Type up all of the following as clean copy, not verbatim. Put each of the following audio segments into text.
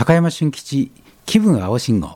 高山俊吉気分青信号。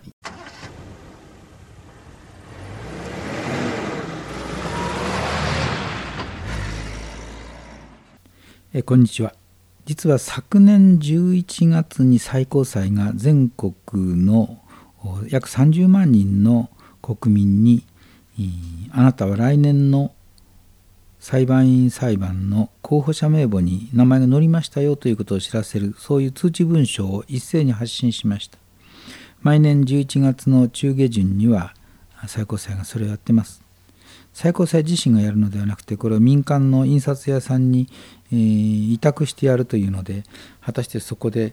こんにちは。実は昨年11月に最高裁が全国の約30万人の国民にあなたは来年の裁判員裁判の候補者名簿に名前が載りましたよということを知らせる、そういう通知文書を一斉に発信しました。毎年11月の中下旬には最高裁がそれをやってます。最高裁自身がやるのではなくて、これを民間の印刷屋さんに、委託してやるというので、果たしてそこで、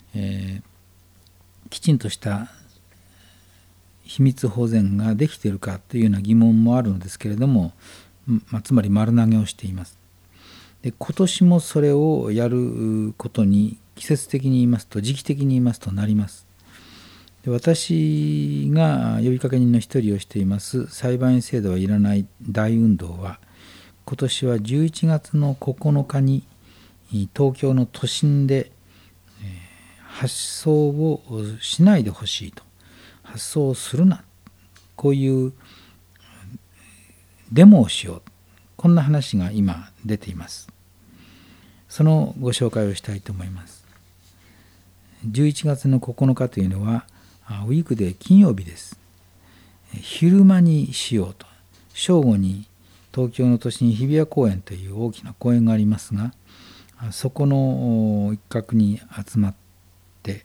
きちんとした秘密保全ができているかというような疑問もあるのですけれども、つまり丸投げをしています。で、今年もそれをやることに季節的に言いますと、時期的に言いますとなります。で、私が呼びかけ人の一人をしています裁判員制度はいらない大運動は、今年は11月の9日に東京の都心で発送をしないでほしいと、発送をするな、こういうデモをしよう、こんな話が今出ています。そのご紹介をしたいと思います。11月の9日というのはウィークデー、金曜日です。昼間にしようと、正午に東京の都心日比谷公園という大きな公園がありますが、そこの一角に集まって、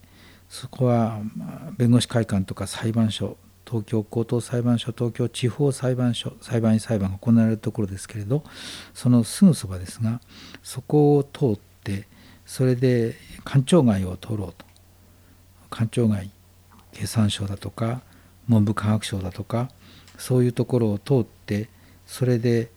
そこは弁護士会館とか裁判所、東京高等裁判所、東京地方裁判所、裁判員裁判が行われるところですけれど、そのすぐそばですが、そこを通って、それで官庁街を通ろうと。官庁街、経産省だとか文部科学省だとか、そういうところを通って、それで、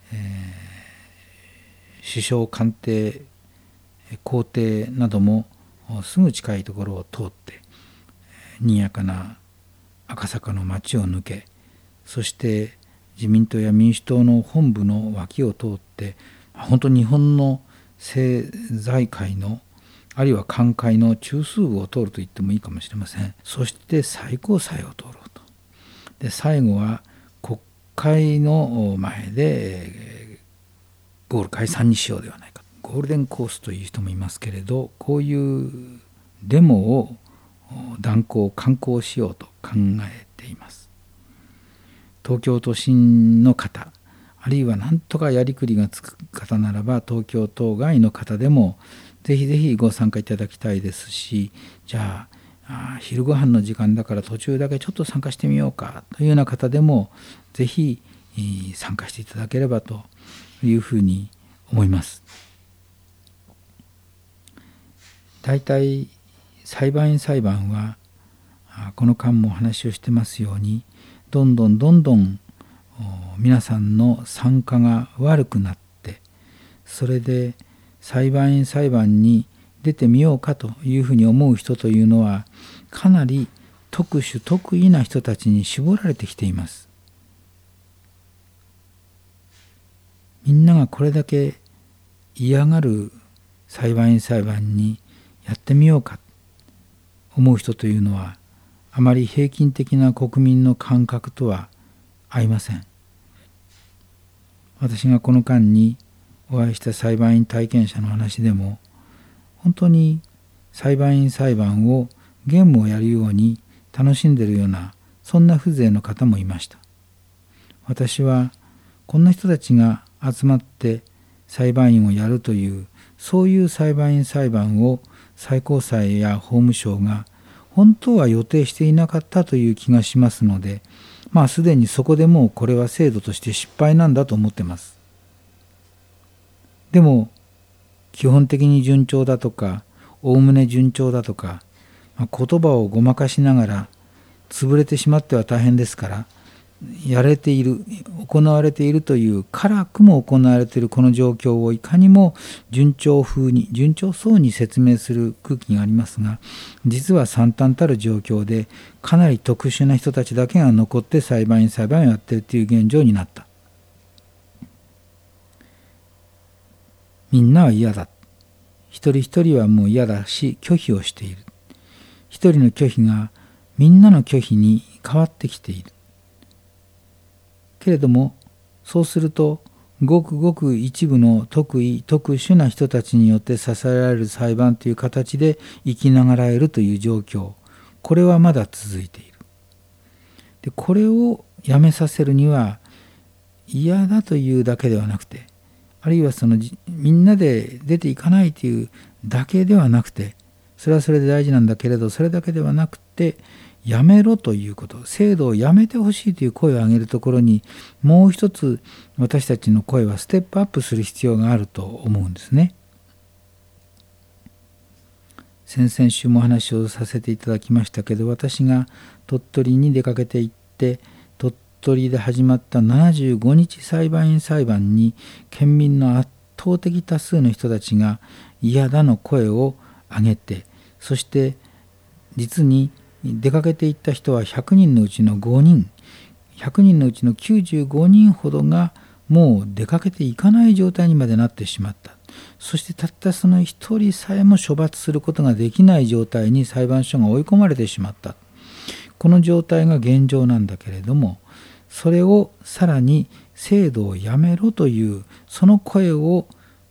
首相官邸、公邸などもすぐ近いところを通って、にやかな赤坂の街を抜け、そして自民党や民主党の本部の脇を通って、本当に日本の政財界のあるいは官界の中枢部を通ると言ってもいいかもしれません。そして最高裁を通ろうと。で、最後は国会の前でゴール解散にしようではないか。ゴールデンコースという人もいますけれど、こういうデモを断行敢行しようと考えています。東京都心の方、あるいは何とかやりくりがつく方ならば、東京都外の方でもぜひぜひご参加いただきたいですし、じゃあ昼ご飯の時間だから途中だけちょっと参加してみようかというような方でもぜひ参加していただければというふうに思います。だいたい裁判員裁判はこの間もお話をしてますように、どんどん皆さんの参加が悪くなって、それで裁判員裁判に出てみようかというふうに思う人というのは、かなり特殊特異な人たちに絞られてきています。みんながこれだけ嫌がる裁判員裁判にやってみようか思う人というのは、あまり平均的な国民の感覚とは合いません。私がこの間にお会いした裁判員体験者の話でも、本当に裁判員裁判をゲームをやるように楽しんでいるような、そんな風情の方もいました。私はこんな人たちが集まって裁判員をやるという、そういう裁判員裁判を最高裁や法務省が本当は予定していなかったという気がしますので、すでにそこでもうこれは制度として失敗なんだと思ってます。でも基本的に順調だとか、おおむね順調だとか、言葉をごまかしながら潰れてしまっては大変ですから、やれている、行われているという辛くも行われているこの状況をいかにも順調風に、順調そうに説明する空気がありますが、実は惨憺たる状況で、かなり特殊な人たちだけが残って裁判員裁判をやっているという現状になった。みんなは嫌だ。一人一人はもう嫌だし拒否をしている。 一人の拒否がみんなの拒否に変わってきている。けれどもそうするとごくごく一部の特殊な人たちによって支えられる裁判という形で生きながらえるという状況、これはまだ続いている。でこれをやめさせるには嫌だというだけではなくて、あるいはみんなで出ていかないというだけではなくて、それはそれで大事なんだけれど、それだけではなくてやめろということ、制度をやめてほしいという声を上げるところに、もう一つ私たちの声はステップアップする必要があると思うんですね。先々週もお話をさせていただきましたけど、私が鳥取に出かけて行って、鳥取で始まった75日裁判員裁判に県民の圧倒的多数の人たちが嫌だの声を上げて、そして実に出かけていった人は100人のうちの5人、100人のうちの95人ほどがもう出かけていかない状態にまでなってしまった。そしてたったその一人さえも処罰することができない状態に裁判所が追い込まれてしまった。この状態が現状なんだけれども、それをさらに制度をやめろというその声を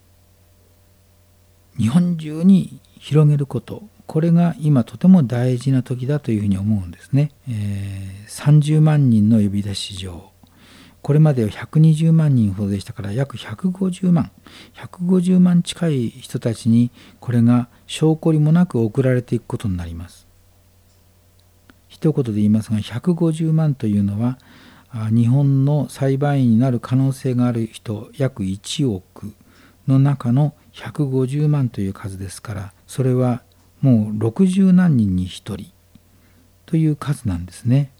日本中に広げること、これが今とても大事な時だというふうに思うんですね。30万人の呼び出し状、これまでは120万人ほどでしたから、約150万近い人たちにこれが証拠りもなく送られていくことになります。一言で言いますが、150万というのは日本の裁判員になる可能性がある人約1億の中の150万という数ですから、それはもう60何人に1人という数なんですね。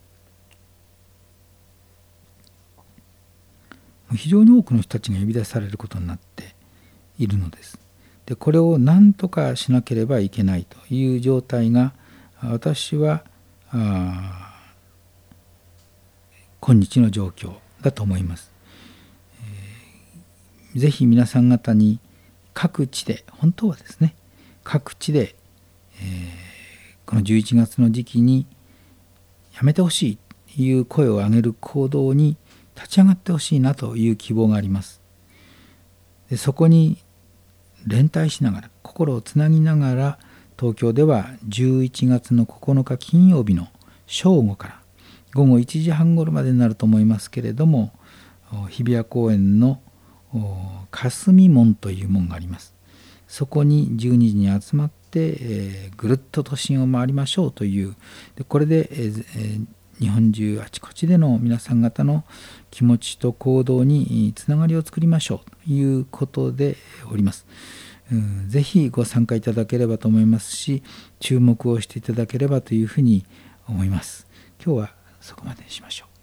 非常に多くの人たちが呼び出されることになっているのです。でこれを何とかしなければいけないという状態が、私は今日の状況だと思います。ぜひ皆さん方に各地で、本当はですね、各地で、この11月の時期にやめてほしいという声を上げる行動に立ち上がってほしいなという希望があります。でそこに連帯しながら、心をつなぎながら、東京では11月の9日金曜日の正午から午後1時半頃までになると思いますけれども、日比谷公園の霞門という門があります。そこに12時に集まって、ぐるっと都心を回りましょうという、でこれで、日本中あちこちでの皆さん方の気持ちと行動につながりを作りましょうということでおります。ぜひご参加いただければと思いますし、注目をしていただければというふうに思います。今日はそこまでにしましょう。